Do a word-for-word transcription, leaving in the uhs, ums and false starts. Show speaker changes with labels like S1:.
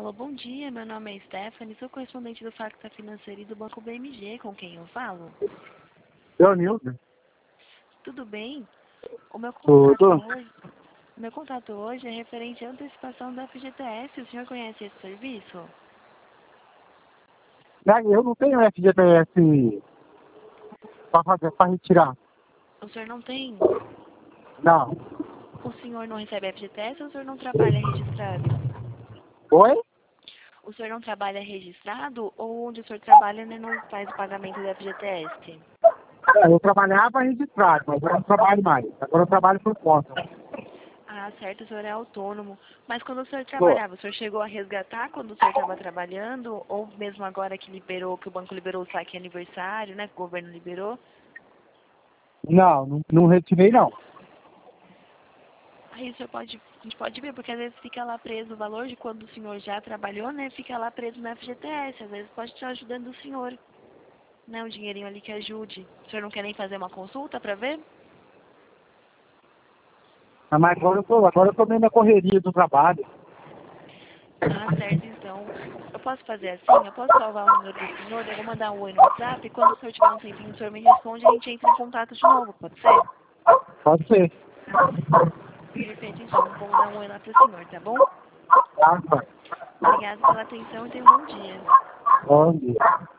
S1: Alô, bom dia. Meu nome é Stephanie, sou correspondente do Facta Financeiro e do Banco B M G, com quem eu falo.
S2: Eu, Nilton.
S1: Tudo bem? O meu contato
S2: Tudo.
S1: hoje, meu contato hoje é referente à antecipação da F G T S. O senhor conhece esse serviço?
S2: Eu não tenho F G T S para fazer, para retirar.
S1: O senhor não tem?
S2: Não.
S1: O senhor não recebe F G T S ou o senhor não trabalha registrado?
S2: Oi?
S1: O senhor não trabalha registrado ou onde o senhor trabalha né, não faz o pagamento da F G T S?
S2: É, eu trabalhava registrado, mas agora eu não trabalho mais. Agora eu trabalho por conta.
S1: Ah, certo, o senhor é autônomo. Mas quando o senhor
S2: Pô,
S1: trabalhava, o senhor chegou a resgatar quando o senhor estava trabalhando? Ou mesmo agora que liberou, que o banco liberou o saque aniversário, né? Que o governo liberou?
S2: não, não, não retirei não.
S1: Aí o senhor pode, a gente pode ver, porque às vezes fica lá preso o valor de quando o senhor já trabalhou, né? Fica lá preso na F G T S. Às vezes pode estar ajudando o senhor, né? Um dinheirinho ali que ajude. O senhor não quer nem fazer uma consulta para ver?
S2: Mas agora eu tô, agora eu tô meio na correria do trabalho.
S1: Ah, certo, então. Eu posso fazer assim? Eu posso salvar o número do senhor, eu vou mandar um oi no WhatsApp e quando o senhor tiver um tempinho, o senhor me responde e a gente entra em contato de novo, pode ser?
S2: Pode ser.
S1: Perfeito, então. Vou dar um oi lá pro senhor, tá bom?
S2: Tá, pai.
S1: Obrigada pela atenção e tenha um bom dia.
S2: Bom dia.